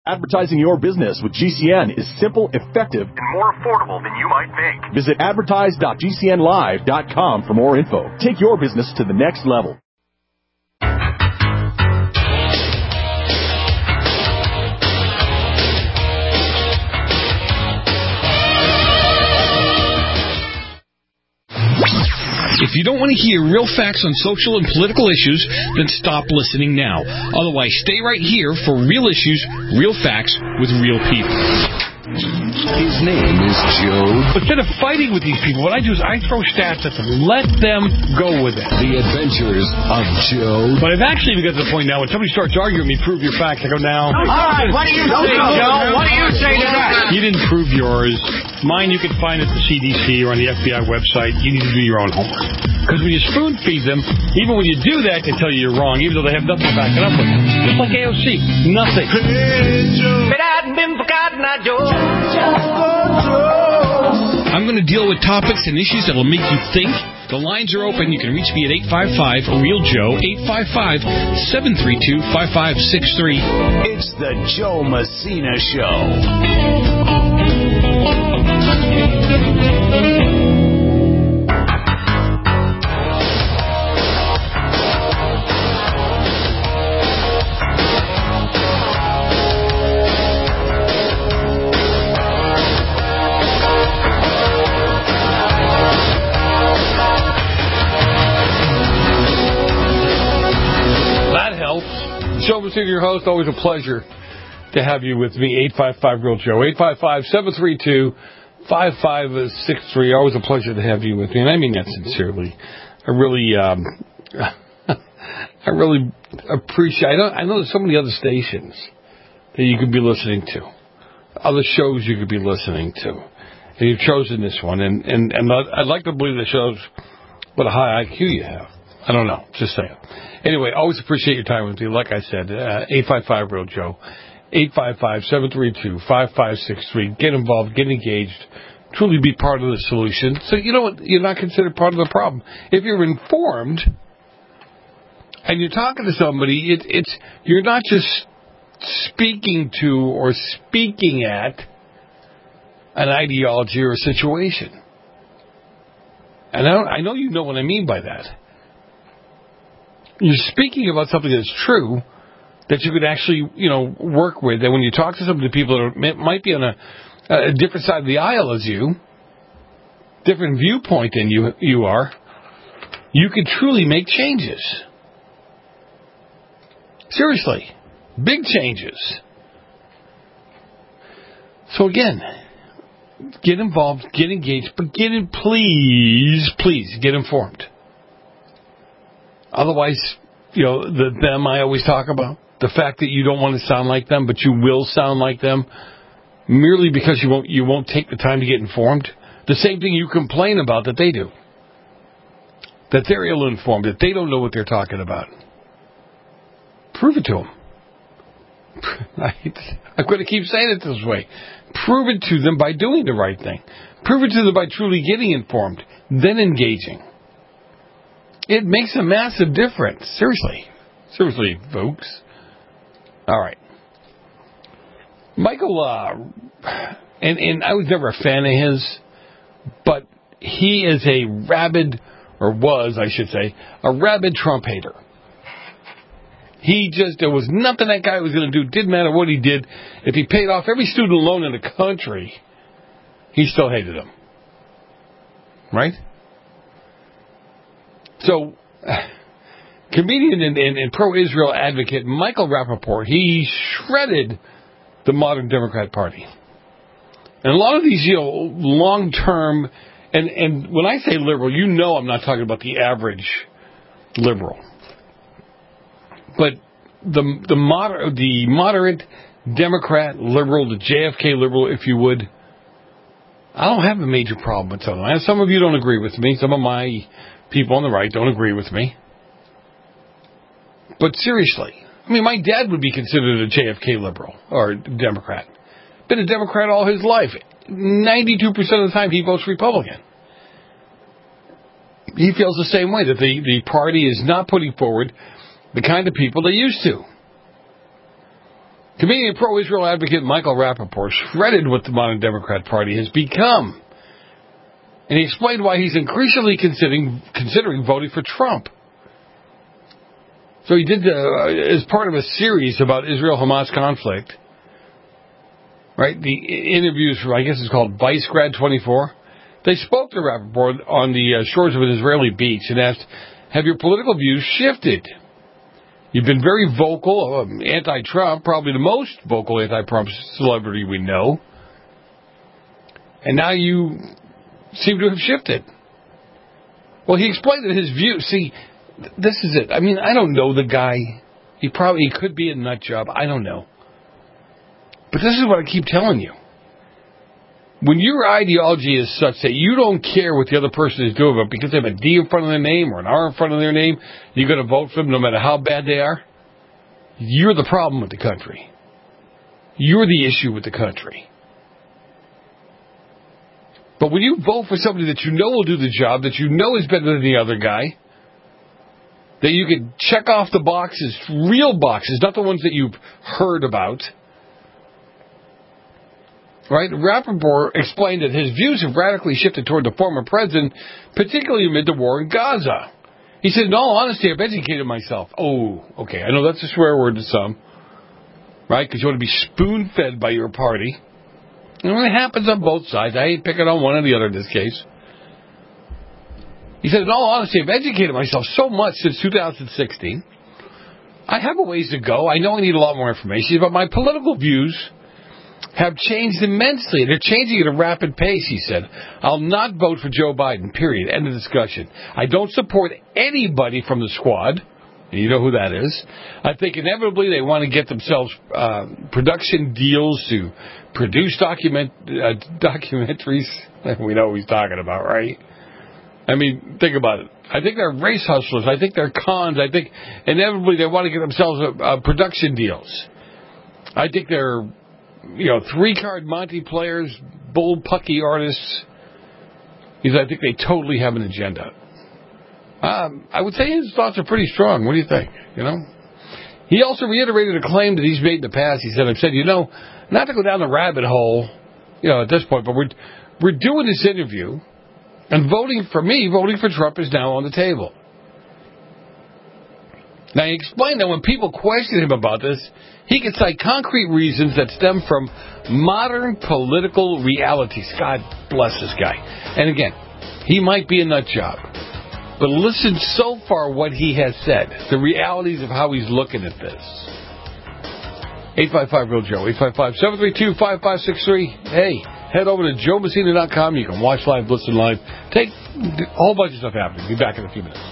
Advertising your business with GCN is simple, effective, and more affordable than you might think. Visit advertise.gcnlive.com for more info. Take your business to the next level. If you don't want to hear real facts on social and political issues, then stop listening now. Otherwise, stay right here for real issues, real facts, with real people. His name is Joe. Instead of fighting with these people, what I do is I throw stats at them. Let them go with it. The Adventures of Joe. But I've actually got to the point now, when somebody starts arguing with me, prove your facts, I go, now. All right, what do you say, Joe? What do you say to that? You didn't prove yours. Mine you can find at the CDC or on the FBI website. You need to do your own homework. Because when you spoon feed them, even when you do that, they tell you you're wrong, even though they have nothing to back it up with. Just like AOC. Nothing. But I hadn't been forgotten, Joe. I'm going to deal with topics and issues that will make you think. The lines are open. You can reach me at 855-REAL-JOE, 855-732-5563. It's the Joe Messina Show. Joe Messina, your host. Always a pleasure to have you with me. 855-REAL-JOE, 855-732-5563. Always a pleasure to have you with me, and I mean that sincerely. I really appreciate. I know there's so many other stations that you could be listening to, other shows you could be listening to, and you've chosen this one. And I'd like to believe that shows what a high IQ you have. I don't know. Just saying. Anyway, always appreciate your time with me. Like I said, 855-REAL-JOE, 855-732-5563. Get involved, get engaged, truly be part of the solution. So you know what? You're not considered part of the problem. If you're informed and you're talking to somebody, you're not just speaking to or speaking at an ideology or a situation. And I know you know what I mean by that. You're speaking about something that's true, that you could actually, work with. And when you talk to some of the people that might be on a different side of the aisle as you, different viewpoint than you are, you could truly make changes. Seriously, big changes. So again, get involved, get engaged, but please get informed. Otherwise, the them I always talk about, the fact that you don't want to sound like them, but you will sound like them, merely because you won't take the time to get informed. The same thing you complain about that they do. That they're ill-informed, that they don't know what they're talking about. Prove it to them. I'm going to keep saying it this way. Prove it to them by doing the right thing. Prove it to them by truly getting informed, then engaging. It makes a massive difference. Seriously, folks. All right. Michael, and I was never a fan of his, but he is a rabid Trump hater. There was nothing that guy was going to do. Didn't matter what he did. If he paid off every student loan in the country, he still hated him. Right? So, comedian and pro-Israel advocate Michael Rappaport, he shredded the modern Democrat Party. And a lot of these, long-term, and when I say liberal, I'm not talking about the average liberal. But the moderate Democrat liberal, the JFK liberal, if you would, I don't have a major problem with some of them. Some of you don't agree with me. Some of my people on the right don't agree with me. But seriously, my dad would be considered a JFK liberal or Democrat. Been a Democrat all his life. 92% of the time he votes Republican. He feels the same way, that the party is not putting forward the kind of people they used to. Comedian and pro-Israel advocate Michael Rappaport shredded what the modern Democrat Party has become. And he explained why he's increasingly considering voting for Trump. So he did, as part of a series about Israel-Hamas conflict, right, the interviews from, I guess it's called Vice Grad 24, they spoke to Rappaport on the shores of an Israeli beach and asked, have your political views shifted? You've been very vocal, anti-Trump, probably the most vocal anti-Trump celebrity we know. And now you seem to have shifted. Well, he explained that his view, see, this is it. I mean, I don't know the guy. He could be a nut job. I don't know. But this is what I keep telling you. When your ideology is such that you don't care what the other person is doing, but because they have a D in front of their name or an R in front of their name, you're going to vote for them no matter how bad they are, you're the problem with the country. You're the issue with the country. But when you vote for somebody that you know will do the job, that you know is better than the other guy, that you can check off the boxes, real boxes, not the ones that you've heard about, right? Rappaport explained that his views have radically shifted toward the former president, particularly amid the war in Gaza. He said, in all honesty, I've educated myself. Oh, okay, I know that's a swear word to some, right? Because you want to be spoon-fed by your party. And it happens on both sides. I ain't picking on one or the other in this case. He said, in all honesty, I've educated myself so much since 2016. I have a ways to go. I know I need a lot more information, but my political views have changed immensely. They're changing at a rapid pace, he said. I'll not vote for Joe Biden, period. End of discussion. I don't support anybody from the squad. You know who that is. I think inevitably they want to get themselves production deals to produce documentaries. We know what he's talking about, right? I mean, think about it. I think they're race hustlers. I think they're cons. I think inevitably they want to get themselves production deals. I think they're, three-card Monty players, bullpucky artists. I think they totally have an agenda. I would say his thoughts are pretty strong. What do you think? He also reiterated a claim that he's made in the past. He said, I've said, not to go down the rabbit hole, at this point, but we're doing this interview, and voting for Trump is now on the table. Now, he explained that when people question him about this, he can cite concrete reasons that stem from modern political realities. God bless this guy. And again, he might be a nut job. But listen so far what he has said, the realities of how he's looking at this. 855-REAL-JOE, 855-732-5563. Hey, head over to joemessina.com. You can watch live, listen live. Take a whole bunch of stuff happening. Be back in a few minutes.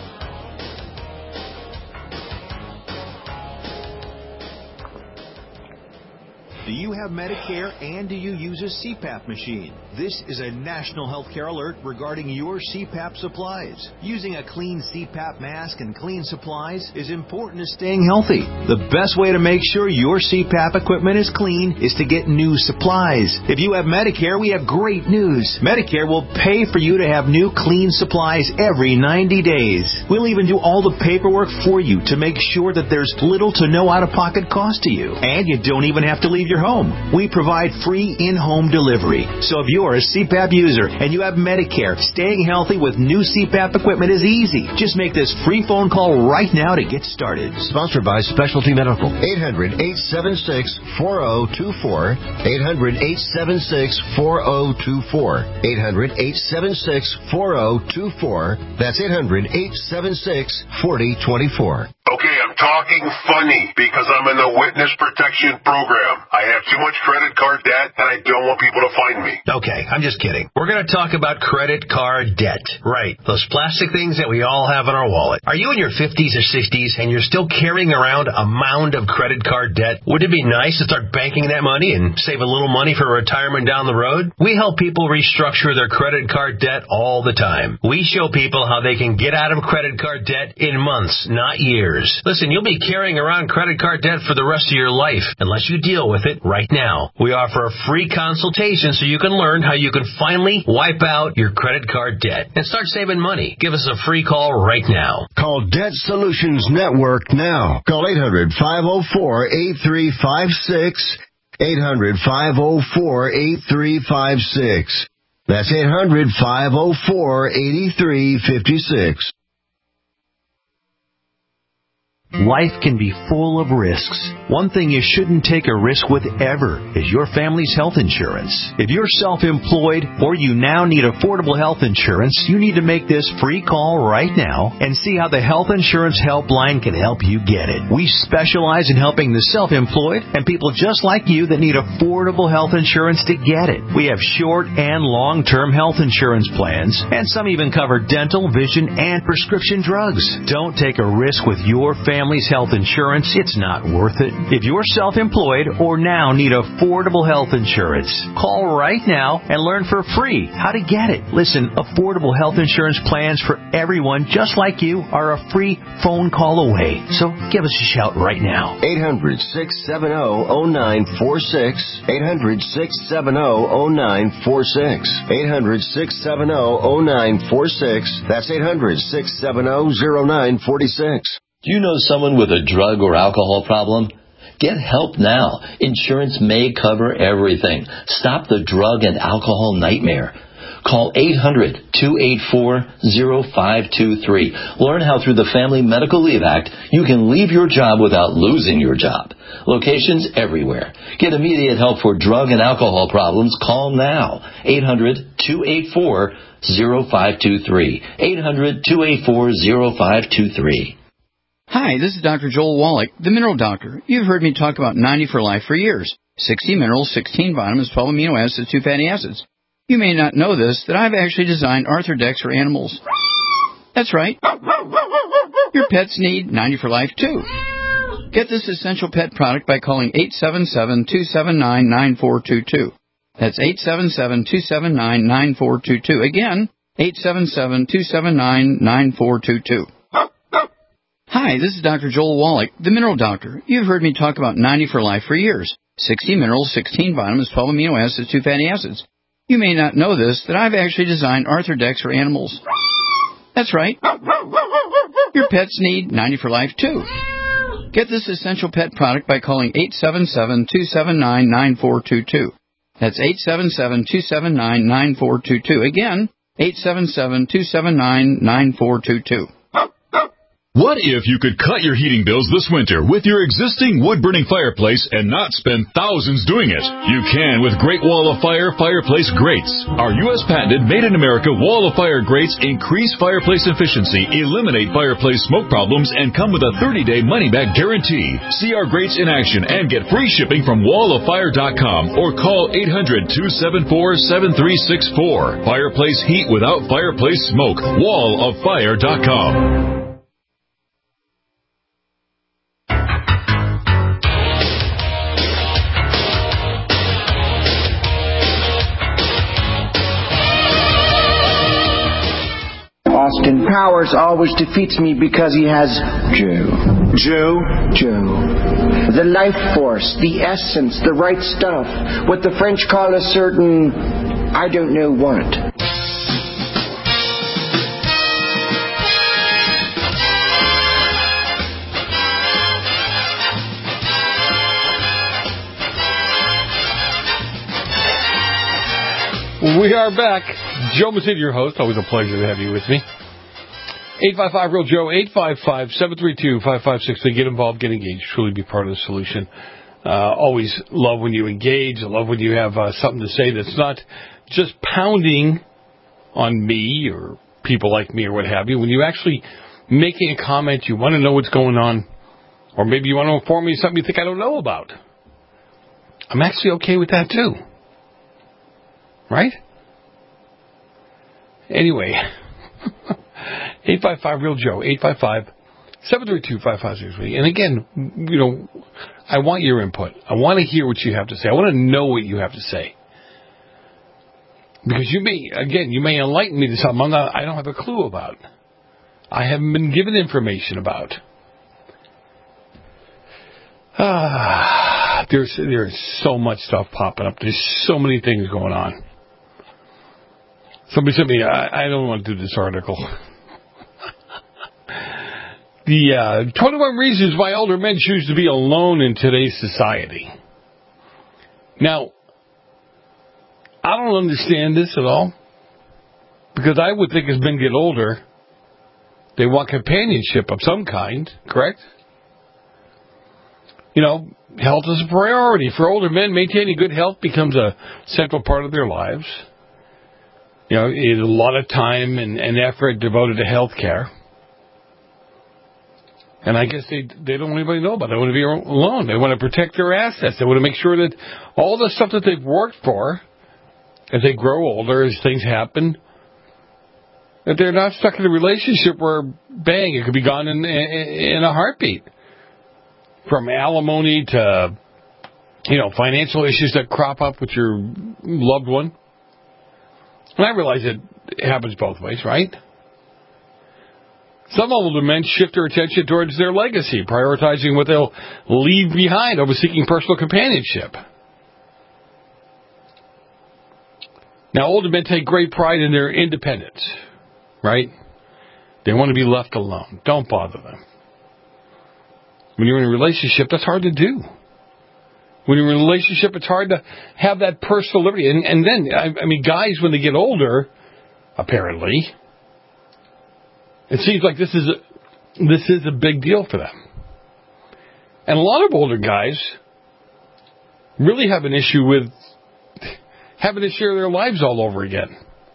Do you have Medicare and do you use a CPAP machine? This is a national healthcare alert regarding your CPAP supplies. Using a clean CPAP mask and clean supplies is important to staying healthy. The best way to make sure your CPAP equipment is clean is to get new supplies. If you have Medicare, we have great news. Medicare will pay for you to have new clean supplies every 90 days. We'll even do all the paperwork for you to make sure that there's little to no out-of-pocket cost to you. And you don't even have to leave your home. We provide free in-home delivery. So if you're a CPAP user and you have Medicare, staying healthy with new CPAP equipment is easy. Just make this free phone call right now to get started. Sponsored by Specialty Medical. 800-876-4024. 800-876-4024. 800-876-4024. That's 800-876-4024. Okay, I'm talking funny because I'm in the witness protection program. I have too much credit card debt and I don't want people to find me. Okay, I'm just kidding. We're going to talk about credit card debt. Right, those plastic things that we all have in our wallet. Are you in your 50s or 60s and you're still carrying around a mound of credit card debt? Would it be nice to start banking that money and save a little money for retirement down the road? We help people restructure their credit card debt all the time. We show people how they can get out of credit card debt in months, not years. years. Listen, you'll be carrying around credit card debt for the rest of your life unless you deal with it right now. We offer a free consultation so you can learn how you can finally wipe out your credit card debt and start saving money. Give us a free call right now. Call Debt Solutions Network now. Call 800-504-8356. 800-504-8356. That's 800-504-8356. Life can be full of risks. One thing you shouldn't take a risk with ever is your family's health insurance. If you're self-employed or you now need affordable health insurance, you need to make this free call right now and see how the Health Insurance Helpline can help you get it. We specialize in helping the self-employed and people just like you that need affordable health insurance to get it. We have short and long-term health insurance plans, and some even cover dental, vision, and prescription drugs. Don't take a risk with your family's health insurance. It's not worth it. If you're self-employed or now need affordable health insurance, call right now and learn for free how to get it. Listen, affordable health insurance plans for everyone just like you are a free phone call away. So give us a shout right now. 800-670-0946. 800-670-0946. 800-670-0946. That's 800-670-0946. Do you know someone with a drug or alcohol problem? Get help now. Insurance may cover everything. Stop the drug and alcohol nightmare. Call 800-284-0523. Learn how through the Family Medical Leave Act you can leave your job without losing your job. Locations everywhere. Get immediate help for drug and alcohol problems. Call now. 800-284-0523. 800-284-0523. Hi, this is Dr. Joel Wallach, the Mineral Doctor. You've heard me talk about 90 for Life for years. 60 minerals, 16 vitamins, 12 amino acids, 2 fatty acids. You may not know this, that I've actually designed Arthrodex for animals. That's right. Your pets need 90 for Life, too. Get this essential pet product by calling 877-279-9422. That's 877-279-9422. Again, 877-279-9422. Hi, this is Dr. Joel Wallach, the Mineral Doctor. You've heard me talk about 90 for Life for years. 60 minerals, 16 vitamins, 12 amino acids, 2 fatty acids. You may not know this, that I've actually designed Arthrodex for animals. That's right. Your pets need 90 for Life, too. Get this essential pet product by calling 877-279-9422. That's 877-279-9422. Again, 877-279-9422. What if you could cut your heating bills this winter with your existing wood-burning fireplace and not spend thousands doing it? You can with Great Wall of Fire fireplace grates. Our U.S. patented made-in-America Wall of Fire grates increase fireplace efficiency, eliminate fireplace smoke problems, and come with a 30-day money-back guarantee. See our grates in action and get free shipping from walloffire.com or call 800-274-7364. Fireplace heat without fireplace smoke. walloffire.com. Austin Powers always defeats me because he has Joe. The life force, the essence, the right stuff. What the French call a certain, I don't know what. We are back. Joe Messina, your host. Always a pleasure to have you with me. 855-REAL-JOE, 855-732-5563. Get involved, get engaged, truly be part of the solution. Always love when you engage. I love when you have something to say that's not just pounding on me or people like me or what have you. When you actually making a comment, you want to know what's going on, or maybe you want to inform me of something you think I don't know about. I'm actually okay with that too. Right? Anyway, 855-REAL-JOE, 855-732-5563. And again, I want your input. I want to hear what you have to say. I want to know what you have to say. Because you may enlighten me to something I don't have a clue about. I haven't been given information about. There's so much stuff popping up. There's so many things going on. Somebody sent me, I don't want to do this article. The 21 reasons why older men choose to be alone in today's society. Now, I don't understand this at all. Because I would think as men get older, they want companionship of some kind, correct? You know, health is a priority. For older men, maintaining good health becomes a central part of their lives. You know, a lot of time and effort devoted to health care. And I guess they don't want anybody to know about it. They want to be alone. They want to protect their assets. They want to make sure that all the stuff that they've worked for, as they grow older, as things happen, that they're not stuck in a relationship where, bang, it could be gone in a heartbeat. From alimony to, you know, financial issues that crop up with your loved one. And I realize it happens both ways, right? Some older men shift their attention towards their legacy, prioritizing what they'll leave behind over seeking personal companionship. Now, older men take great pride in their independence, right? They want to be left alone. Don't bother them. When you're in a relationship, that's hard to do. When you're in a relationship, it's hard to have that personal liberty. And then, I mean, guys, when they get older, apparently, it seems like this is a big deal for them. And a lot of older guys really have an issue with having to share their lives all over again.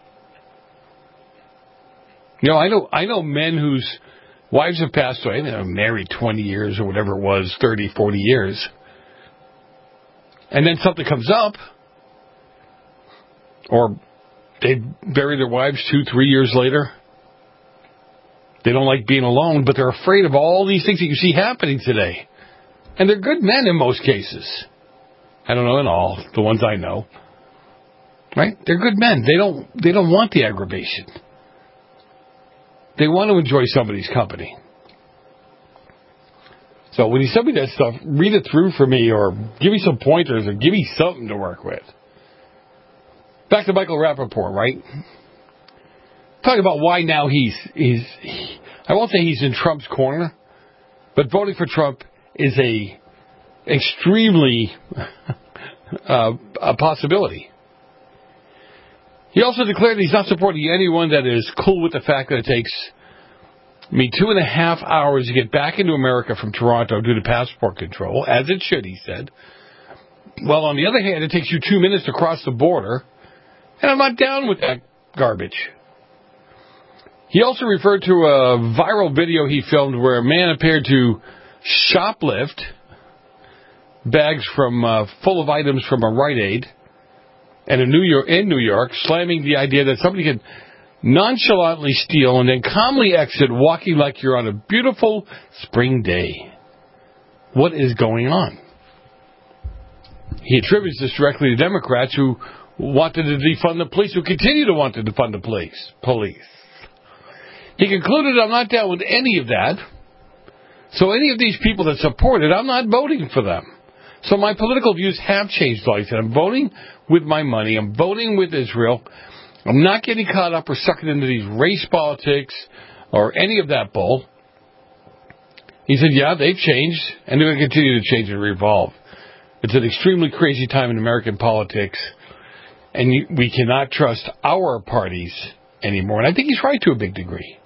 You know, I know men whose wives have passed away. They're married 20 years or whatever it was, 30, 40 years. And then something comes up, or they bury their wives 2-3 years later. They don't like being alone, but they're afraid of all these things that you see happening today. And they're good men in most cases. I don't know in all, the ones I know. Right? They're good men. They don't want the aggravation. They want to enjoy somebody's company. So when you send me that stuff, read it through for me, or give me some pointers, or give me something to work with. Back to Michael Rappaport, right? Talking about why now he's I won't say he's in Trump's corner, but voting for Trump is a extremely a possibility. He also declared he's not supporting anyone that is cool with the fact that it takes me 2.5 hours to get back into America from Toronto due to passport control, as it should, he said. Well, on the other hand, it takes you 2 minutes to cross the border, and I'm not down with that garbage. He also referred to a viral video he filmed where a man appeared to shoplift bags from full of items from a Rite Aid and in New York, slamming the idea that somebody can nonchalantly steal and then calmly exit, walking like you're on a beautiful spring day. What is going on? He attributes this directly to Democrats who wanted to defund the police, who continue to want to defund the police. He concluded, I'm not down with any of that. So any of these people that support it, I'm not voting for them. So my political views have changed, like I said. I'm voting with my money. I'm voting with Israel. I'm not getting caught up or sucked into these race politics or any of that bull. He said, yeah, they've changed, and they're going to continue to change and revolve. It's an extremely crazy time in American politics, and we cannot trust our parties anymore. And I think he's right to a big degree.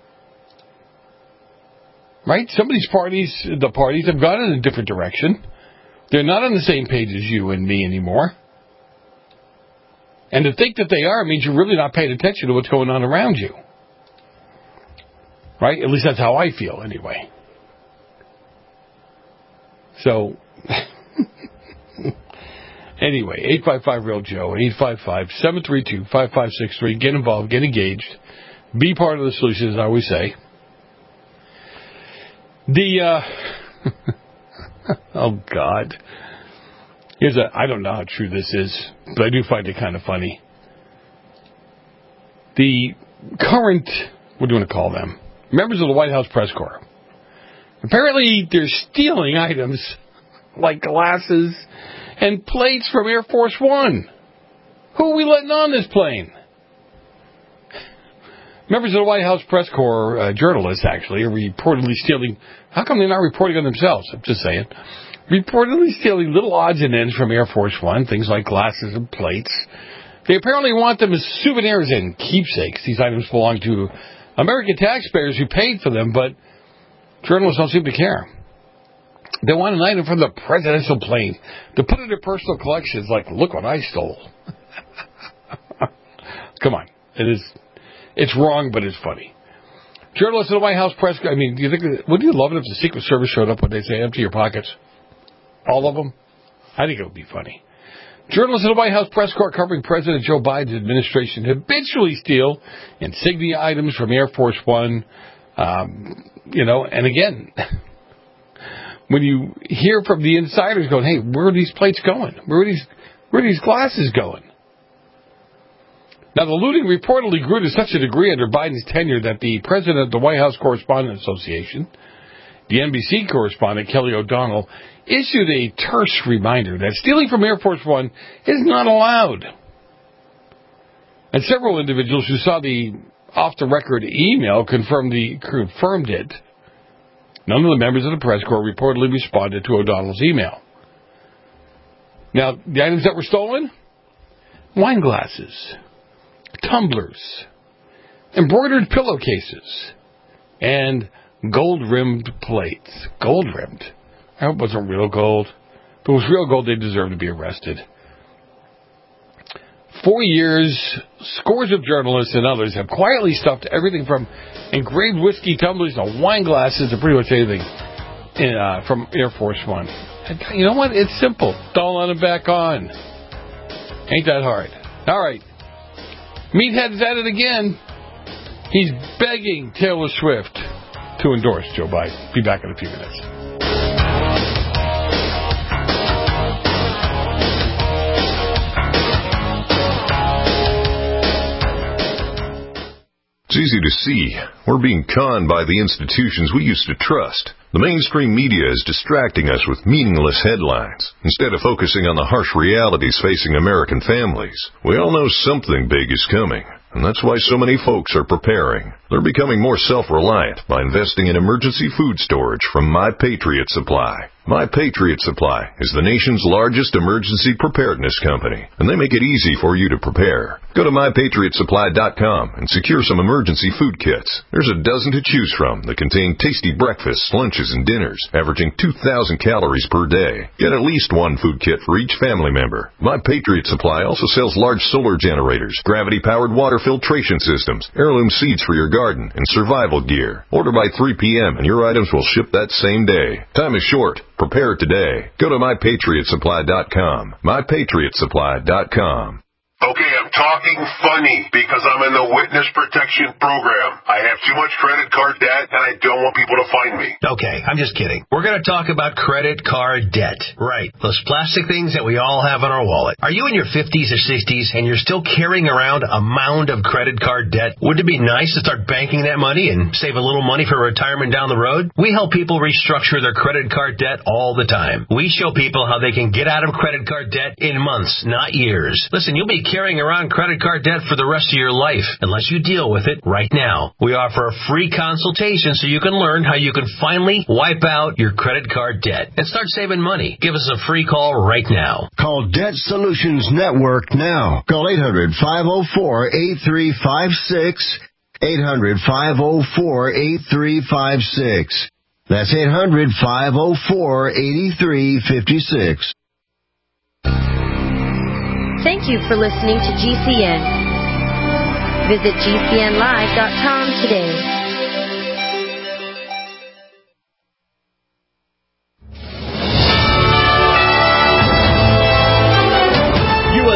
Right? Some of these parties, the parties have gone in a different direction. They're not on the same page as you and me anymore. And to think that they are means you're really not paying attention to what's going on around you. Right? At least that's how I feel anyway. So, anyway, 855-REAL-JOE, 855-732-5563. Get involved, get engaged. Be part of the solution, as I always say. Oh, God. I don't know how true this is, but I do find it kind of funny. The current, what do you want to call them? Members of the White House press corps. Apparently, they're stealing items like glasses and plates from Air Force One. Who are we letting on this plane? Members of the White House press corps, journalists actually, are reportedly stealing. How come they're not reporting on themselves? I'm just saying. Reportedly stealing little odds and ends from Air Force One, things like glasses and plates. They apparently want them as souvenirs and keepsakes. These items belong to American taxpayers who paid for them, but journalists don't seem to care. They want an item from the presidential plane to put in their personal collections like, look what I stole. Come on. It's wrong, but it's funny. Journalists in the White House press, I mean, do you think, wouldn't you love it if the Secret Service showed up when they say empty your pockets? All of them? I think it would be funny. Journalists in the White House press corps covering President Joe Biden's administration habitually steal insignia items from Air Force One. And again, when you hear from the insiders going, hey, where are these plates going? Where are these glasses going? Now, the looting reportedly grew to such a degree under Biden's tenure that the president of the White House Correspondents Association, the NBC correspondent Kelly O'Donnell, issued a terse reminder that stealing from Air Force One is not allowed. And several individuals who saw the off-the-record email confirmed it. None of the members of the press corps reportedly responded to O'Donnell's email. Now, the items that were stolen? Wine glasses, tumblers, embroidered pillowcases, and gold-rimmed plates. Gold-rimmed? I hope it wasn't real gold. If it was real gold, they deserve to be arrested. 4 years, scores of journalists and others have quietly stuffed everything from engraved whiskey tumblers to wine glasses to pretty much anything from Air Force One. And you know what? It's simple. Don't let them back on. Ain't that hard. All right. Meathead's at it again. He's begging Taylor Swift to endorse Joe Biden. Be back in a few minutes. It's easy to see. We're being conned by the institutions we used to trust. The mainstream media is distracting us with meaningless headlines instead of focusing on the harsh realities facing American families. We all know something big is coming, and that's why so many folks are preparing. They're becoming more self-reliant by investing in emergency food storage from My Patriot Supply. My Patriot Supply is the nation's largest emergency preparedness company, and they make it easy for you to prepare. Go to MyPatriotSupply.com and secure some emergency food kits. There's a dozen to choose from that contain tasty breakfasts, lunches, and dinners, averaging 2,000 calories per day. Get at least one food kit for each family member. My Patriot Supply also sells large solar generators, gravity-powered water filtration systems, heirloom seeds for your garden, and survival gear. Order by 3 p.m. and your items will ship that same day. Time is short. Prepare today. Go to MyPatriotSupply.com. MyPatriotSupply.com. Okay, I'm talking funny because I'm in the witness protection program. I have too much credit card debt and I don't want people to find me. Okay, I'm just kidding. We're going to talk about credit card debt. Right. Those plastic things that we all have in our wallet. Are you in your 50s or 60s and you're still carrying around a mound of credit card debt? Wouldn't it be nice to start banking that money and save a little money for retirement down the road? We help people restructure their credit card debt all the time. We show people how they can get out of credit card debt in months, not years. Listen, you'll be carrying around credit card debt for the rest of your life unless you deal with it right now. We offer a free consultation so you can learn how you can finally wipe out your credit card debt and start saving money. Give us a free call right now. Call Debt Solutions Network now. Call 800-504-8356. 800-504-8356. That's 800-504-8356. Thank you for listening to GCN. Visit GCNlive.com today.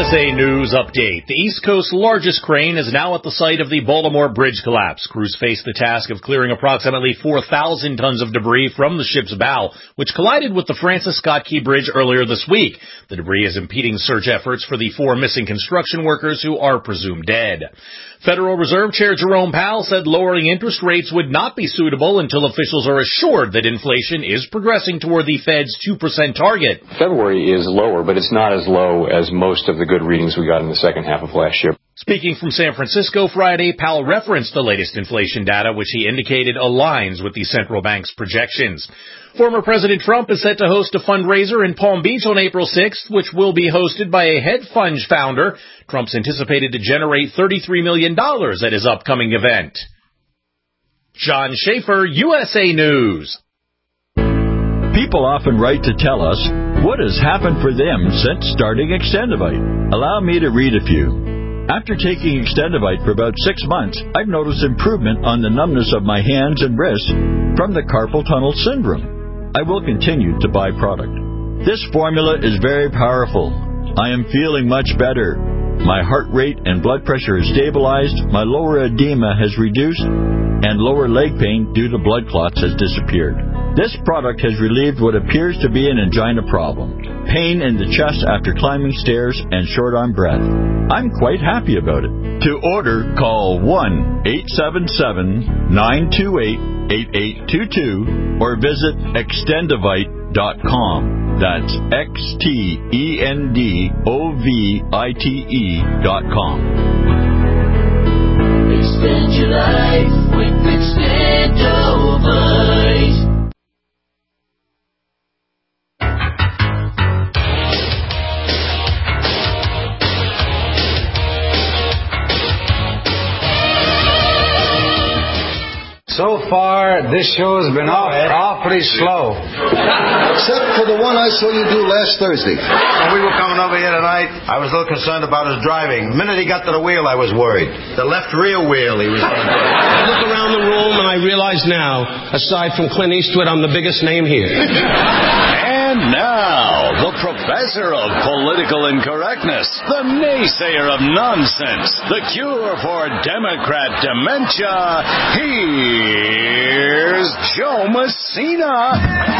USA News Update. The East Coast's largest crane is now at the site of the Baltimore Bridge collapse. Crews faced the task of clearing approximately 4,000 tons of debris from the ship's bow, which collided with the Francis Scott Key Bridge earlier this week. The debris is impeding search efforts for the 4 missing construction workers who are presumed dead. Federal Reserve Chair Jerome Powell said lowering interest rates would not be suitable until officials are assured that inflation is progressing toward the Fed's 2% target. February is lower, but it's not as low as most of the good readings we got in the second half of last year. Speaking from San Francisco Friday, Powell referenced the latest inflation data, which he indicated aligns with the central bank's projections. Former President Trump is set to host a fundraiser in Palm Beach on April 6th, which will be hosted by a hedge fund founder. Trump's anticipated to generate $33 million at his upcoming event. John Schaefer, USA News. People often write to tell us what has happened for them since starting Extendivite. Allow me to read a few. After taking Extendivite for about 6 months, I've noticed improvement on the numbness of my hands and wrists from the carpal tunnel syndrome. I will continue to buy product. This formula is very powerful. I am feeling much better. My heart rate and blood pressure is stabilized, my lower edema has reduced, and lower leg pain due to blood clots has disappeared. This product has relieved what appears to be an angina problem, pain in the chest after climbing stairs, and short on breath. I'm quite happy about it. To order, call 1-877-928-8822 or visit Extendivite.com. That's XTENDOVITE.com. Extend your life with Extendovite. So far, this show has been awfully slow. Except for the one I saw you do last Thursday. When we were coming over here tonight, I was a little concerned about his driving. The minute he got to the wheel, I was worried. The left rear wheel he was going to do. I look around the room and I realize now, aside from Clint Eastwood, I'm the biggest name here. And now, the professor of political incorrectness, the naysayer of nonsense, the cure for Democrat dementia, here's Joe Messina.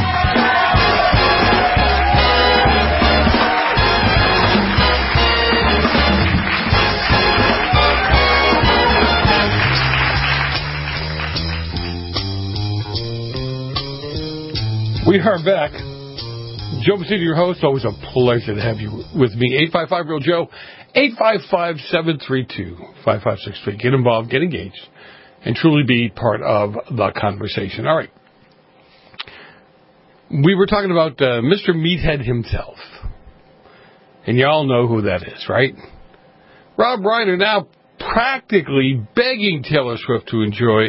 We are back. Joe Messina, your host. Always a pleasure to have you with me. 855-REAL-JOE, 855-732-5563. Get involved, get engaged, and truly be part of the conversation. All right. We were talking about Mr. Meathead himself. And you all know who that is, right? Rob Reiner now practically begging Taylor Swift to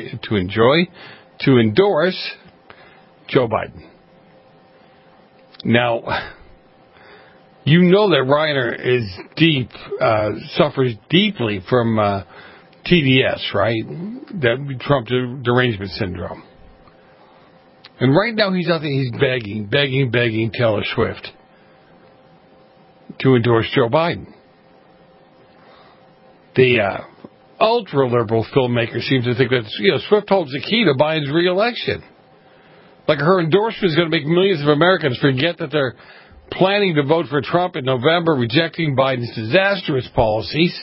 endorse Joe Biden. Now, you know that Reiner is suffers deeply from TDS, right? That Trump derangement syndrome. And right now he's out there, he's begging Taylor Swift to endorse Joe Biden. The ultra-liberal filmmaker seems to think that Swift holds the key to Biden's re-election. Like her endorsement is going to make millions of Americans forget that they're planning to vote for Trump in November, rejecting Biden's disastrous policies.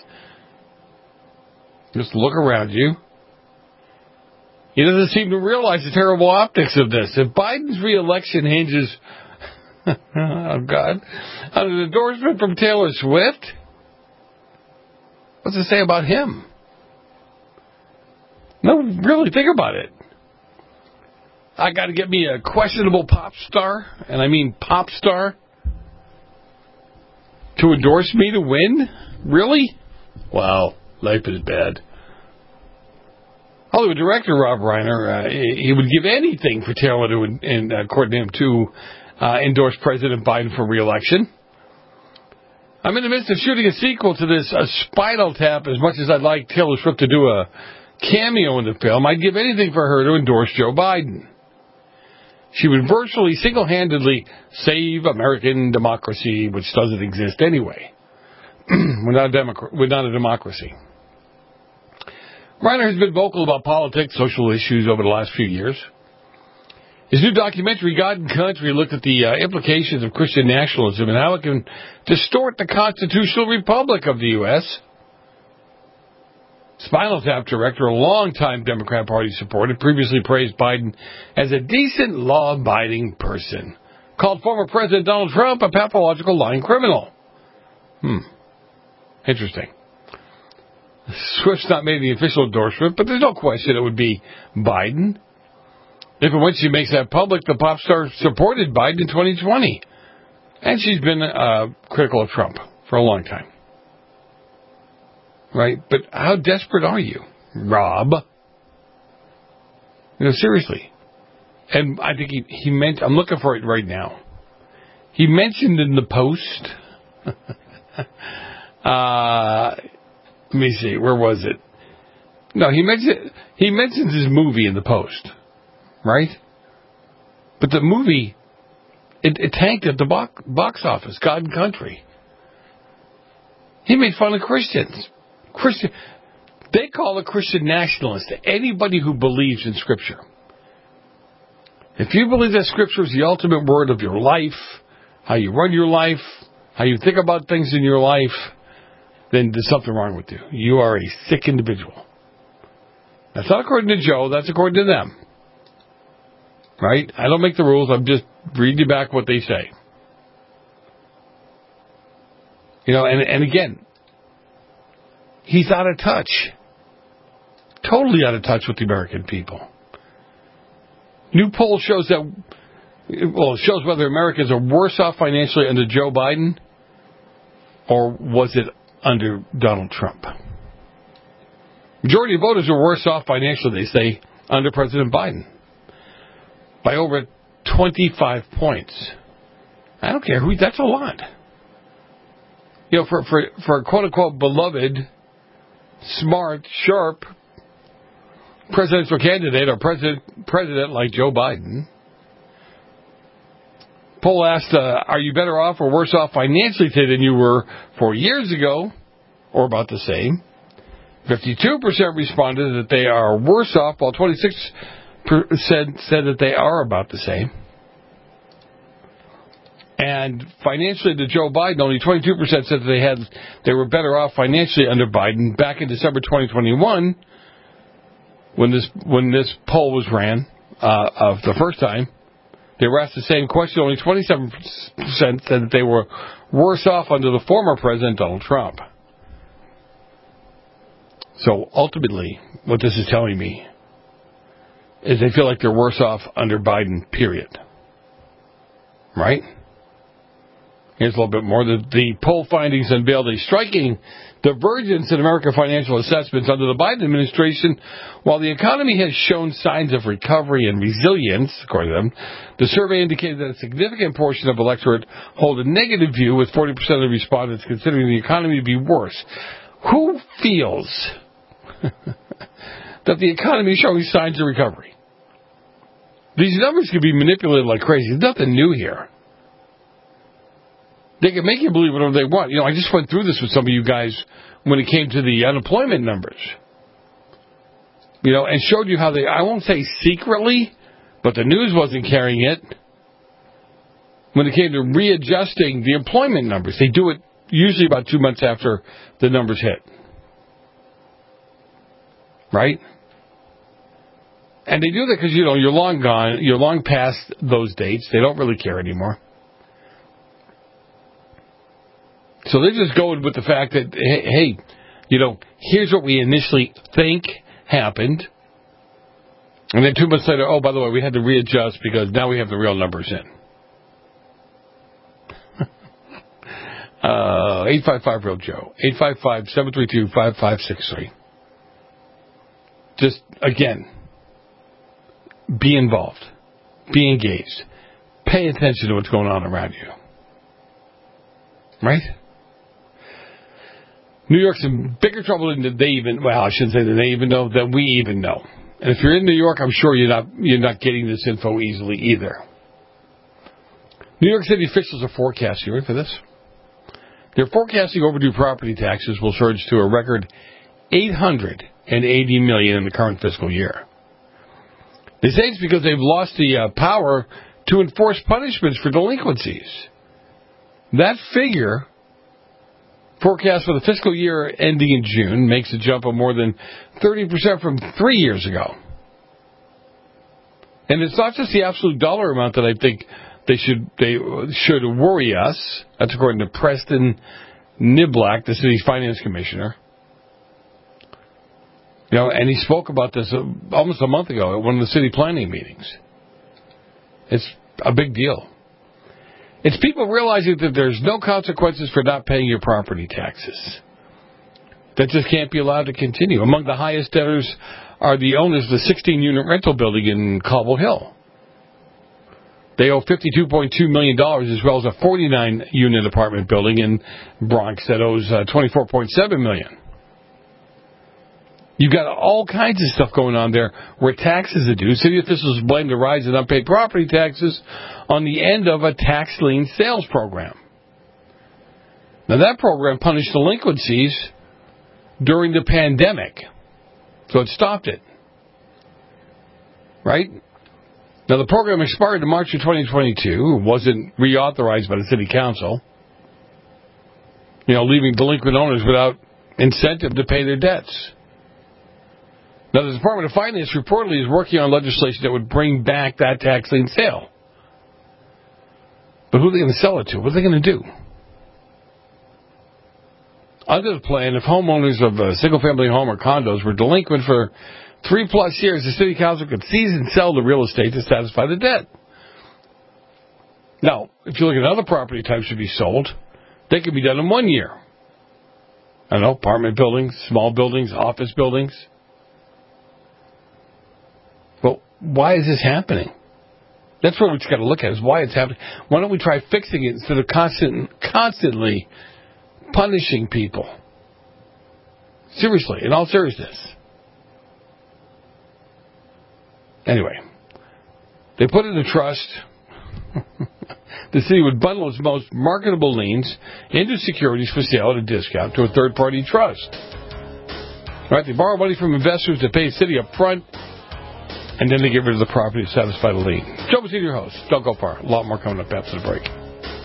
Just look around you. He doesn't seem to realize the terrible optics of this. If Biden's re-election hinges, oh God, on an endorsement from Taylor Swift, what's it say about him? No, really, think about it. I got to get me a questionable pop star, and I mean pop star, to endorse me to win? Really? Wow, life is bad. Hollywood director Rob Reiner, he would give anything for Taylor to, according to him, to endorse President Biden for re-election. I'm in the midst of shooting a sequel to this Spinal Tap. As much as I'd like Taylor Swift to do a cameo in the film, I'd give anything for her to endorse Joe Biden. She would virtually single-handedly save American democracy, which doesn't exist anyway. We're not a democracy. Reiner has been vocal about politics, social issues over the last few years. His new documentary, God and Country, looked at the implications of Christian nationalism and how it can distort the constitutional republic of the U.S. Spinal Tap director, a longtime Democrat Party supporter, previously praised Biden as a decent, law-abiding person. Called former President Donald Trump a pathological lying criminal. Interesting. Swift's not made the official endorsement, but there's no question it would be Biden. If and when she makes that public, the pop star supported Biden in 2020. And she's been critical of Trump for a long time. Right? But how desperate are you, Rob? Seriously. And I think he meant, I'm looking for it right now. He mentioned in the Post, let me see, where was it? No, he mentions his movie in the Post, right? But the movie, it tanked at the box office, God and Country. He made fun of Christians. They call a Christian nationalist anybody who believes in Scripture. If you believe that Scripture is the ultimate word of your life, how you run your life, how you think about things in your life, then there's something wrong with you. You are a sick individual. That's not according to Joe, that's according to them. Right? I don't make the rules, I'm just reading you back what they say. And again, he's out of touch. Totally out of touch with the American people. New poll shows it shows whether Americans are worse off financially under Joe Biden or was it under Donald Trump. Majority of voters are worse off financially, they say, under President Biden by over 25 points. I don't care who, that's a lot. For a quote-unquote beloved, smart, sharp presidential candidate or president like Joe Biden. Poll asked, are you better off or worse off financially today than you were 4 years ago, or about the same? 52% responded that they are worse off, while 26% said that they are about the same. And financially to Joe Biden, only 22% said that they were better off financially under Biden. Back in December 2021, when this poll was ran of the first time, they were asked the same question. Only 27% said that they were worse off under the former President Donald Trump. So ultimately, what this is telling me is they feel like they're worse off under Biden, period. Right? Here's a little bit more. The poll findings unveiled a striking divergence in American financial assessments under the Biden administration. While the economy has shown signs of recovery and resilience, according to them, the survey indicated that a significant portion of the electorate hold a negative view, with 40% of the respondents considering the economy to be worse. Who feels that the economy is showing signs of recovery? These numbers can be manipulated like crazy. There's nothing new here. They can make you believe whatever they want. I just went through this with some of you guys when it came to the unemployment numbers. And showed you how I won't say secretly, but the news wasn't carrying it. When it came to readjusting the employment numbers, they do it usually about 2 months after the numbers hit. Right? And they do that because, you're long gone, you're long past those dates. They don't really care anymore. So they're just going with the fact that, hey, here's what we initially think happened. And then 2 months later, oh, by the way, we had to readjust because now we have the real numbers in. 855-REAL-JOE. 855-732-5563. Just, again, be involved. Be engaged. Pay attention to what's going on around you. Right? New York's in bigger trouble than I shouldn't say that they even know, than we even know. And if you're in New York, I'm sure you're not getting this info easily either. New York City officials are forecasting, you ready for this? They're forecasting overdue property taxes will surge to a record $880 million in the current fiscal year. They say it's because they've lost the power to enforce punishments for delinquencies. That figure, forecast for the fiscal year ending in June, makes a jump of more than 30% from 3 years ago. And it's not just the absolute dollar amount that I think they should worry us. That's according to Preston Niblack, the city's finance commissioner. And he spoke about this almost a month ago at one of the city planning meetings. It's a big deal. It's people realizing that there's no consequences for not paying your property taxes. That just can't be allowed to continue. Among the highest debtors are the owners of the 16-unit rental building in Cobble Hill. They owe $52.2 million, as well as a 49-unit apartment building in Bronx that owes $24.7 million. You've got all kinds of stuff going on there where taxes are due. City officials blame the rise in unpaid property taxes on the end of a tax lien sales program. Now, that program punished delinquencies during the pandemic, so it stopped it. Right? Now, the program expired in March of 2022. It wasn't reauthorized by the city council, leaving delinquent owners without incentive to pay their debts. Now, the Department of Finance reportedly is working on legislation that would bring back that tax lien sale. But who are they going to sell it to? What are they going to do? Under the plan, if homeowners of a single-family home or condos were delinquent for 3+ years, the city council could seize and sell the real estate to satisfy the debt. Now, if you look at other property types to be sold, they can be done in 1 year. I don't know, apartment buildings, small buildings, office buildings. Well, why is this happening? That's what we've got to look at, is why it's happening. Why don't we try fixing it instead of constantly punishing people? Seriously, in all seriousness. Anyway, they put in a trust. The city would bundle its most marketable liens into securities for sale at a discount to a third-party trust. Right? They borrow money from investors to pay the city up front, and then they get rid of the property to satisfy the lien. Joe Mazzini, your host. Don't go far. A lot more coming up after the break.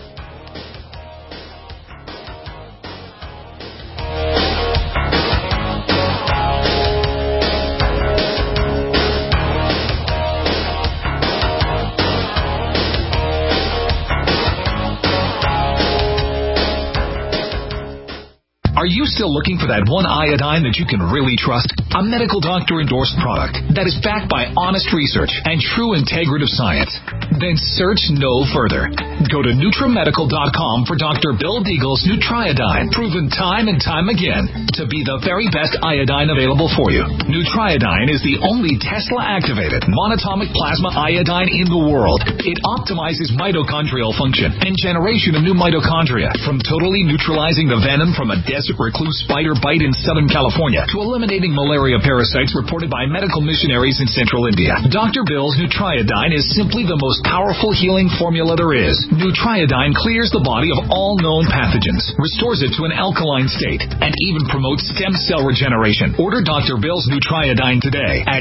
Are you still looking for that one iodine that you can really trust? A medical doctor endorsed product that is backed by honest research and true integrative science? Then search no further. Go to NutriMedical.com for Dr. Bill Deagle's Nutriodine, proven time and time again to be the very best iodine available for you. Nutriodine is the only Tesla-activated monatomic plasma iodine in the world. It optimizes mitochondrial function and generation of new mitochondria, from totally neutralizing the venom from a desert recluse spider bite in Southern California to eliminating malaria parasites reported by medical missionaries in Central India. Dr. Bill's Nutriodine is simply the most powerful healing formula there is. Nutriodine clears the body of all known pathogens, restores it to an alkaline state, and even promotes stem cell regeneration. Order Dr. Bill's Nutriodine today at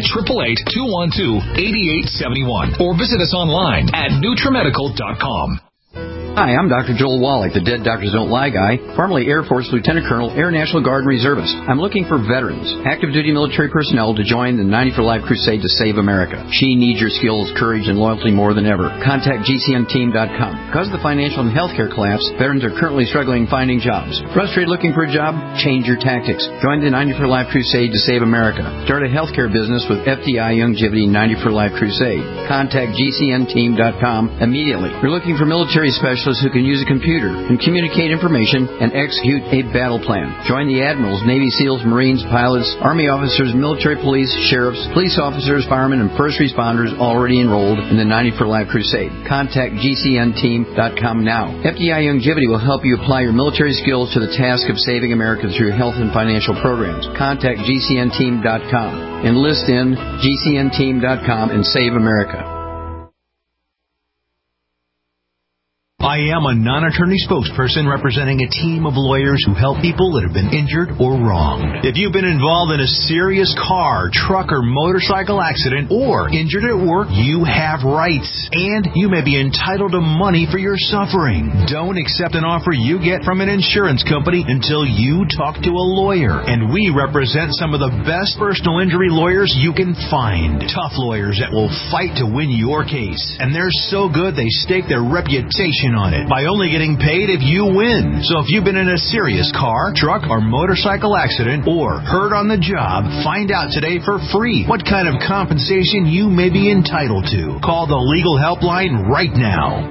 888-212-8871 or visit us online at NutriMedical.com. Hi, I'm Dr. Joel Wallach, the Dead Doctors Don't Lie guy, formerly Air Force Lieutenant Colonel, Air National Guard and Reservist. I'm looking for veterans, active duty military personnel to join the 90 for Life crusade to save America. She needs your skills, courage, and loyalty more than ever. Contact GCNteam.com. Because of the financial and healthcare collapse, veterans are currently struggling finding jobs. Frustrated looking for a job? Change your tactics. Join the 90 for Life crusade to save America. Start a healthcare business with FDI Youngevity 90 for Life crusade. Contact GCNteam.com immediately. You're looking for military specialists who can use a computer and communicate information and execute a battle plan. Join the admirals, Navy SEALs, Marines, pilots, Army officers, military police, sheriffs, police officers, firemen, and first responders already enrolled in the 90 for Life crusade. Contact GCNteam.com now. FDI Youngevity will help you apply your military skills to the task of saving America through health and financial programs. Contact GCNteam.com. Enlist in GCNteam.com and save America. I am a non-attorney spokesperson representing a team of lawyers who help people that have been injured or wronged. If you've been involved in a serious car, truck, or motorcycle accident or injured at work, you have rights, and you may be entitled to money for your suffering. Don't accept an offer you get from an insurance company until you talk to a lawyer, and we represent some of the best personal injury lawyers you can find. Tough lawyers that will fight to win your case, and they're so good they stake their reputation on it by only getting paid if you win. So if you've been in a serious car, truck, or motorcycle accident or hurt on the job, find out today for free what kind of compensation you may be entitled to. Call the legal helpline right now.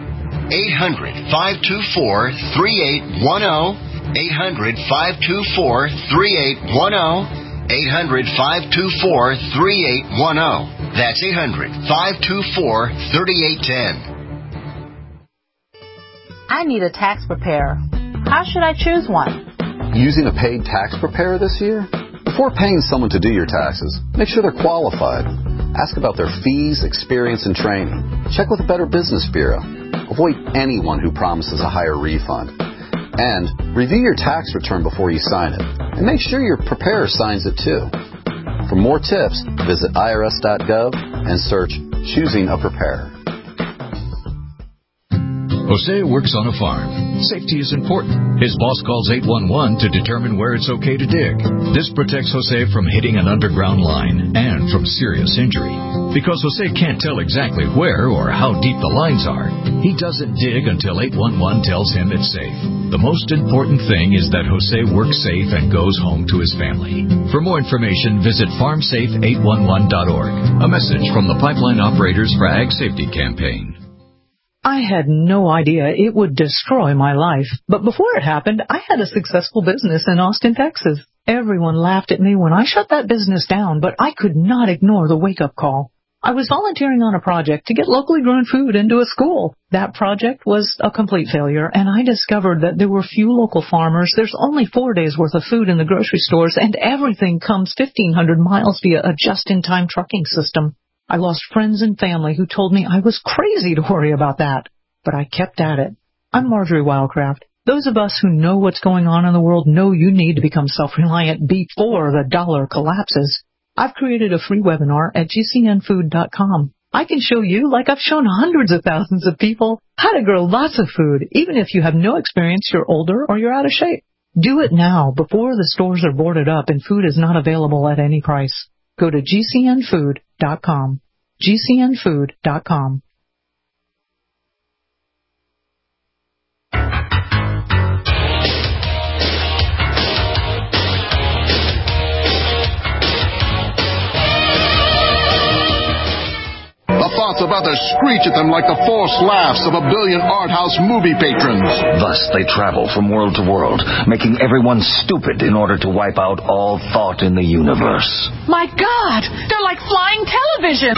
800-524-3810. 800-524-3810. 800-524-3810. That's 800-524-3810. I need a tax preparer. How should I choose one? Using a paid tax preparer this year? Before paying someone to do your taxes, make sure they're qualified. Ask about their fees, experience, and training. Check with the Better Business Bureau. Avoid anyone who promises a higher refund. And review your tax return before you sign it. And make sure your preparer signs it too. For more tips, visit irs.gov and search Choosing a Preparer. Jose works on a farm. Safety is important. His boss calls 811 to determine where it's okay to dig. This protects Jose from hitting an underground line and from serious injury. Because Jose can't tell exactly where or how deep the lines are, he doesn't dig until 811 tells him it's safe. The most important thing is that Jose works safe and goes home to his family. For more information, visit farmsafe811.org. A message from the Pipeline Operators for Ag Safety Campaign. I had no idea it would destroy my life. But before it happened, I had a successful business in Austin, Texas. Everyone laughed at me when I shut that business down, but I could not ignore the wake-up call. I was volunteering on a project to get locally grown food into a school. That project was a complete failure, and I discovered that there were few local farmers. There's only 4 days' worth of food in the grocery stores, and everything comes 1,500 miles via a just-in-time trucking system. I lost friends and family who told me I was crazy to worry about that. But I kept at it. I'm Marjorie Wildcraft. Those of us who know what's going on in the world know you need to become self-reliant before the dollar collapses. I've created a free webinar at gcnfood.com. I can show you, like I've shown hundreds of thousands of people, how to grow lots of food, even if you have no experience, you're older, or you're out of shape. Do it now before the stores are boarded up and food is not available at any price. Go to gcnfood.com. gcnfood.com. The thoughts about to screech at them like the forced laughs of a billion art house movie patrons. Thus they travel from world to world, making everyone stupid in order to wipe out all thought in the universe. My God! They're like flying television!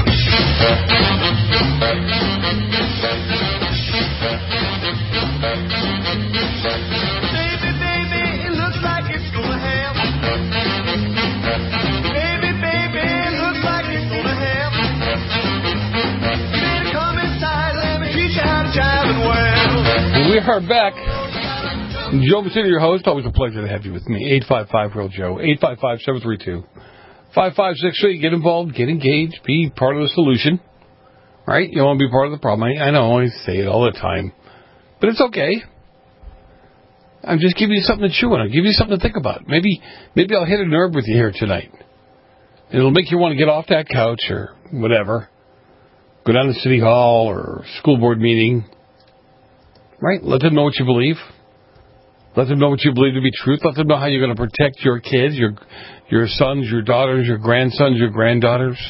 We are back. Joe Messina, your host. Always a pleasure to have you with me. 855-REAL-JOE. 855-732-5563. Get involved. Get engaged. Be part of the solution. Right? You don't want to be part of the problem. I know. I say it all the time. But it's okay. I'm just giving you something to chew on. I'll give you something to think about. Maybe I'll hit a nerve with you here tonight. It'll make you want to get off that couch or whatever. Go down to City Hall or school board meeting. Right? Let them know what you believe. Let them know what you believe to be truth. Let them know how you're going to protect your kids, your sons, your daughters, your grandsons, your granddaughters.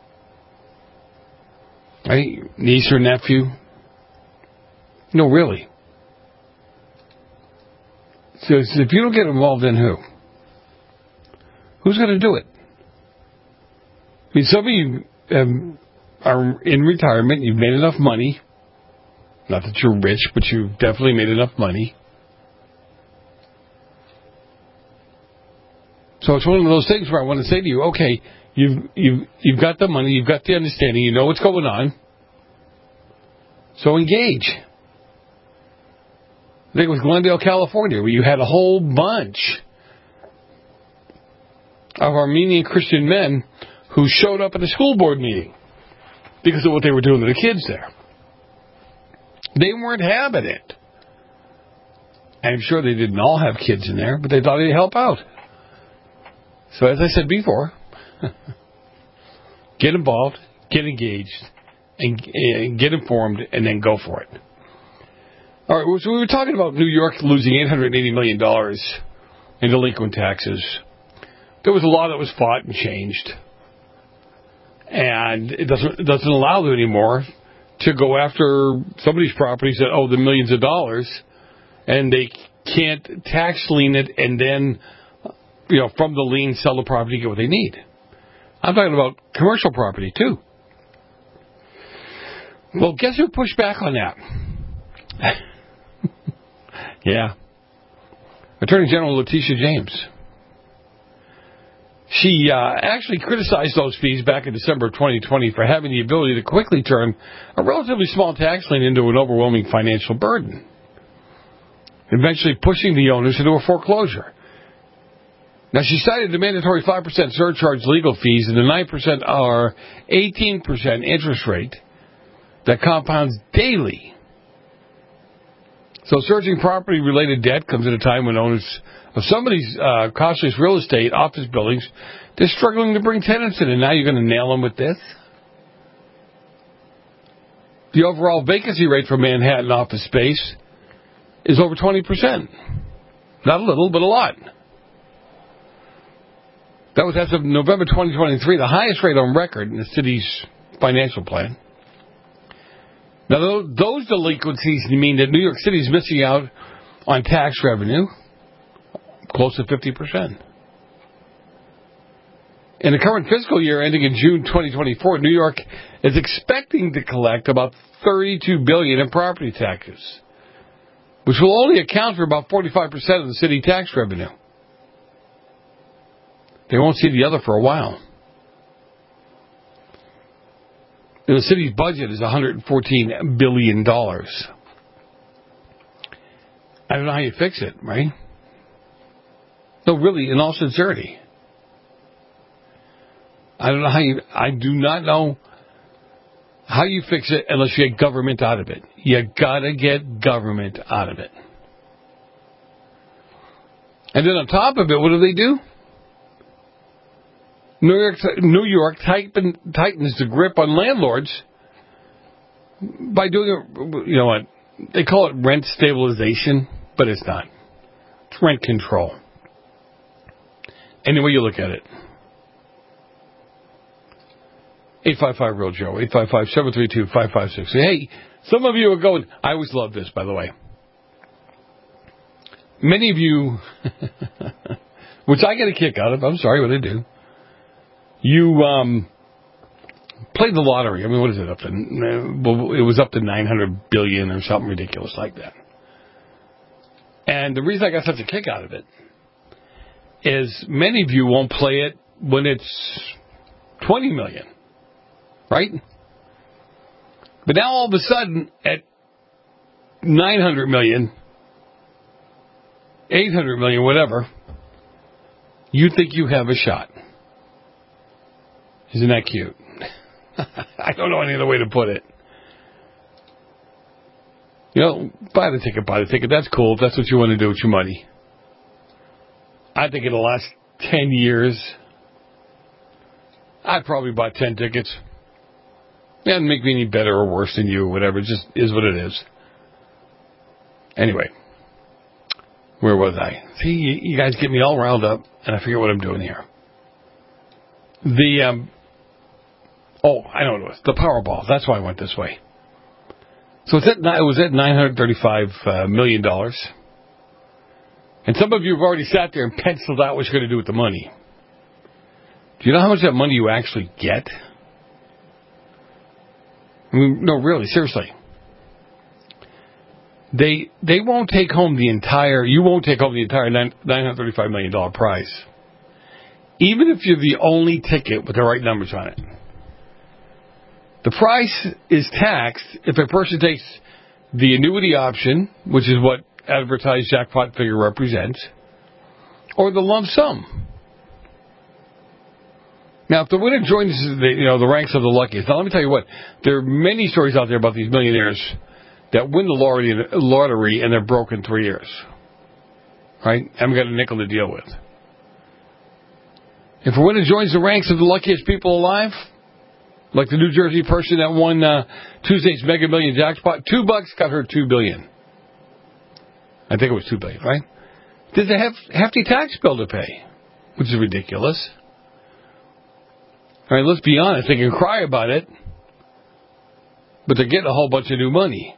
Right? Niece or nephew. No, really. So if you don't get involved, then who? Who's going to do it? I mean, some of you are in retirement. You've made enough money. Not that you're rich, but you've definitely made enough money. So it's one of those things where I want to say to you, okay, you've got the money, you've got the understanding, you know what's going on. So engage. I think it was Glendale, California, where you had a whole bunch of Armenian Christian men who showed up at a school board meeting because of what they were doing to the kids there. They weren't having it. I'm sure they didn't all have kids in there, but they thought they'd help out. So as I said before, get involved, get engaged, and get informed, and then go for it. All right, so we were talking about New York losing $880 million in delinquent taxes. There was a law that was fought and changed. And it doesn't allow them anymore to go after somebody's properties that owe them millions of dollars, and they can't tax lien it and then, from the lien sell the property and get what they need. I'm talking about commercial property, too. Well, guess who pushed back on that? Yeah. Attorney General Letitia James. She actually criticized those fees back in December of 2020 for having the ability to quickly turn a relatively small tax lien into an overwhelming financial burden, eventually pushing the owners into a foreclosure. Now, she cited the mandatory 5% surcharge legal fees and the 9% or 18% interest rate that compounds daily. So surging property-related debt comes at a time when owners of some of these costly real estate office buildings, they're struggling to bring tenants in, and now you're going to nail them with this? The overall vacancy rate for Manhattan office space is over 20%. Not a little, but a lot. That was as of November 2023, the highest rate on record in the city's financial plan. Now, those delinquencies mean that New York City is missing out on tax revenue, close to 50%. In the current fiscal year ending in June 2024, New York is expecting to collect about $32 billion in property taxes, which will only account for about 45% of the city tax revenue. They won't see the other for a while. And the city's budget is $114 billion. I don't know how you fix it, right? No, really, in all sincerity. I do not know how you fix it unless you get government out of it. You gotta get government out of it. And then on top of it, what do? New York tightens the grip on landlords by doing what? They call it rent stabilization, but it's not. It's rent control. Any way you look at it. 855-REAL-JOE, 855-732-5560. Hey, some of you are going, I always love this, by the way. Many of you, which I get a kick out of, I'm sorry, what I do. You played the lottery. I mean, what is it up to? It was up to $900 billion or something ridiculous like that. And the reason I got such a kick out of it is many of you won't play it when it's $20 million, right? But now all of a sudden at $900 million, $800 million, whatever, you think you have a shot. Isn't that cute? I don't know any other way to put it. Buy the ticket. That's cool if that's what you want to do with your money. I think in the last 10 years, I probably bought 10 tickets. It doesn't make me any better or worse than you or whatever. It just is what it is. Anyway, where was I? See, you guys get me all riled up, and I forget what I'm doing here. I know what it was. The Powerball. That's why I went this way. So it was at $935 million. And some of you have already sat there and penciled out what you're going to do with the money. Do you know how much of that money you actually get? I mean, no, really, seriously. They won't take home the entire $935 million prize. Even if you're the only ticket with the right numbers on it. The price is taxed if a person takes the annuity option, which is what advertised jackpot figure represents, or the lump sum. Now, if the winner joins the ranks of the luckiest, now let me tell you what, there are many stories out there about these millionaires that win the lottery and they're broke in 3 years. Right? Haven't got a nickel to deal with. If a winner joins the ranks of the luckiest people alive, like the New Jersey person that won Tuesday's Mega Million jackpot, $2 got her $2 billion. I think it was $2 billion, right? There's a hefty tax bill to pay, which is ridiculous. All right, let's be honest. They can cry about it, but they're getting a whole bunch of new money.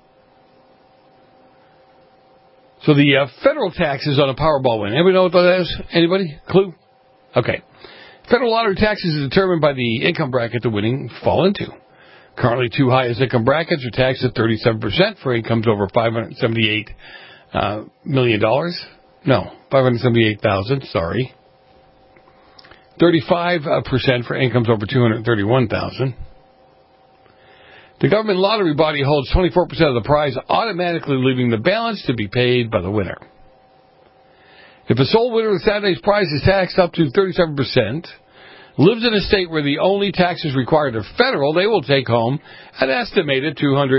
So the federal taxes on a Powerball win. Anybody know what that is? Anybody? Clue? Okay. Federal lottery taxes is determined by the income bracket the winning fall into. Currently, two highest income brackets are taxed at 37% for incomes over $578 million. No, $578,000, sorry. 35% for incomes over $231,000. The government lottery body holds 24% of the prize, automatically leaving the balance to be paid by the winner. If a sole winner of Saturday's prize is taxed up to 37%, lives in a state where the only taxes required are federal, they will take home an estimated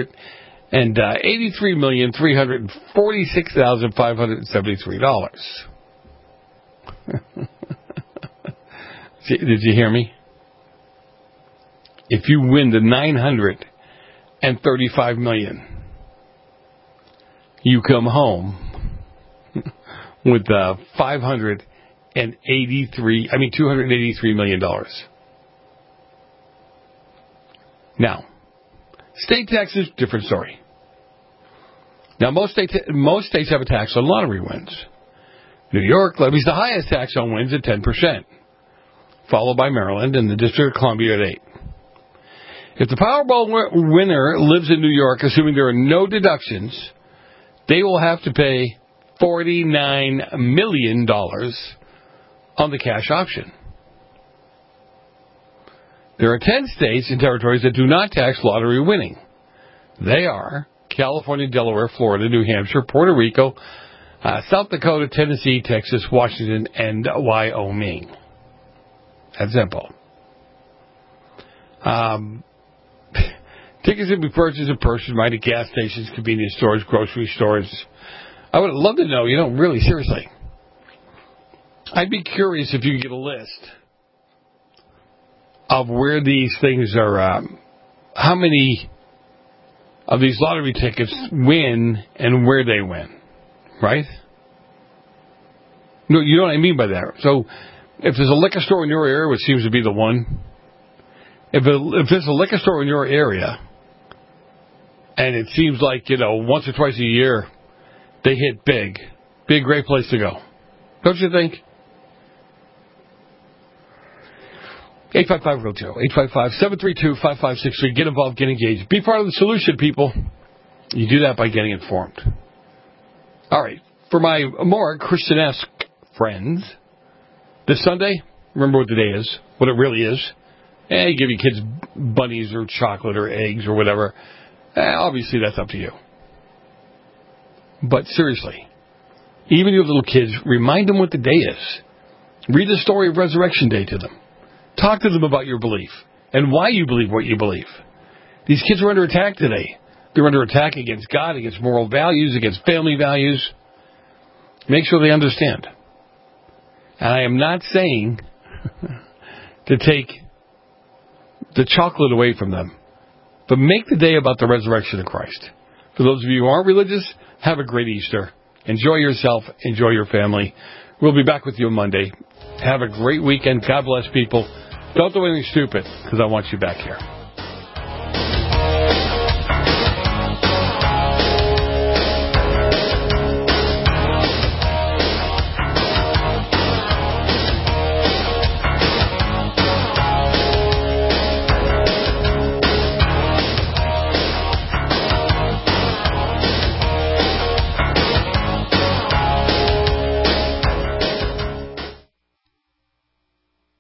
$283,346,573. Did you hear me? If you win the $935 million, you come home with $283 million. Now, state taxes, different story. Now, most states have a tax on lottery wins. New York levies the highest tax on wins at 10%, followed by Maryland and the District of Columbia at 8%. If the Powerball winner lives in New York, assuming there are no deductions, they will have to pay $49 million on the cash option. There are 10 states and territories that do not tax lottery winning. They are California, Delaware, Florida, New Hampshire, Puerto Rico, South Dakota, Tennessee, Texas, Washington, and Wyoming. That's simple. Tickets can be purchased in person, right, at gas stations, convenience stores, grocery stores. I would love to know, really, seriously. I'd be curious if you could get a list of where these things are, how many of these lottery tickets win and where they win, right? No, you know what I mean by that. So, if there's a liquor store in your area, which seems to be the one, if there's a liquor store in your area, and it seems like, once or twice a year, they hit big. Be a great place to go. Don't you think? 855-ROJO, 855-732-5563. Get involved, get engaged. Be part of the solution, people. You do that by getting informed. All right. For my more Christian-esque friends, this Sunday, remember what the day is, what it really is. You give your kids bunnies or chocolate or eggs or whatever. Obviously, that's up to you. But seriously, even your little kids, remind them what the day is. Read the story of Resurrection Day to them. Talk to them about your belief and why you believe what you believe. These kids are under attack today. They're under attack against God, against moral values, against family values. Make sure they understand. And I am not saying to take the chocolate away from them, but make the day about the resurrection of Christ. For those of you who aren't religious, have a great Easter. Enjoy yourself. Enjoy your family. We'll be back with you on Monday. Have a great weekend. God bless people. Don't do anything stupid, because I want you back here.